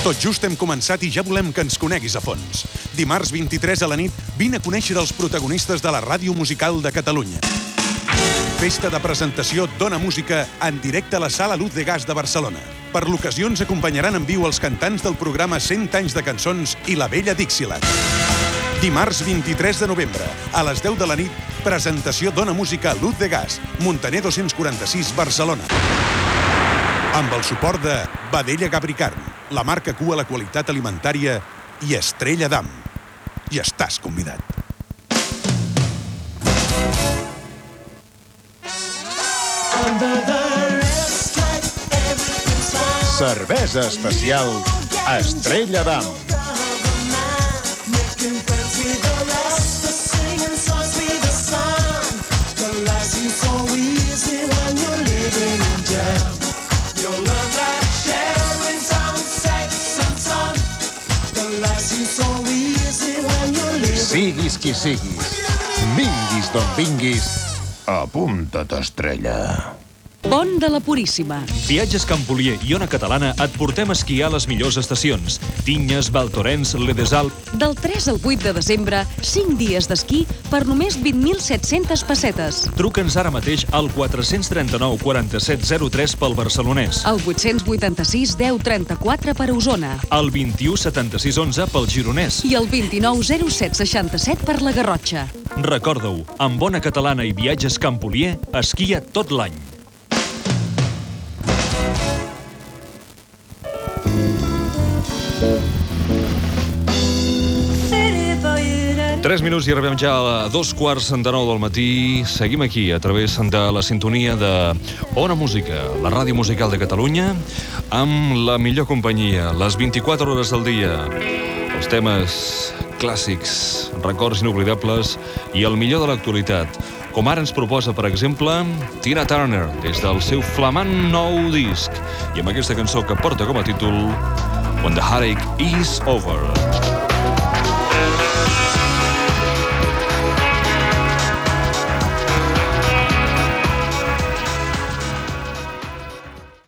Tot just hem començat i ja volem que ens coneguis a fons. Dimarts 23 a la nit, vine a conèixer els protagonistes de la ràdio musical de Catalunya. Festa de presentació Dona Música en directe a la Sala Luz de Gas de Barcelona. Per l'ocasió ens acompanyaran en viu els cantants del programa 100 anys de cançons i la Vella Dixieland. Dimarts 23 de novembre, a les 10 de la nit, presentació Dona Música Luz de Gas, Muntaner 246, Barcelona. Amb el suport de Vedella Gabricarn, la marca cua la qualitat alimentària i Estrella d'Am. I estàs convidat. Cervesa especial Estrella d'Am. Siguis qui siguis, vinguis d'on vinguis, apunta't, Estrella. Pont de la Puríssima. Viatges Campolier i Ona Catalana et portem a esquiar a les millors estacions. Tinyes, Val Thorens, Ledesal... Del 3 al 8 de desembre, 5 dies d'esquí per només 20.700 pessetes. Truca'ns ara mateix al 439 4703 pel Barcelonès. Al 886 10 34 per Osona. Al 21 76 11 pel Gironès. I al 29 07 67 per la Garrotxa. Recorda-ho, amb Ona Catalana i Viatges Campolier, esquia tot l'any. 3 minuts i arribem ja a 2:15 del matí. Seguim aquí, a través de la sintonia de Ona Música, la ràdio musical de Catalunya, amb la millor companyia, les 24 hores del dia, els temes clàssics, records inoblidables i el millor de l'actualitat. Com ara ens proposa, per exemple, Tina Turner, des del seu flamant nou disc, i amb aquesta cançó que porta com a títol When the Heartache is Over.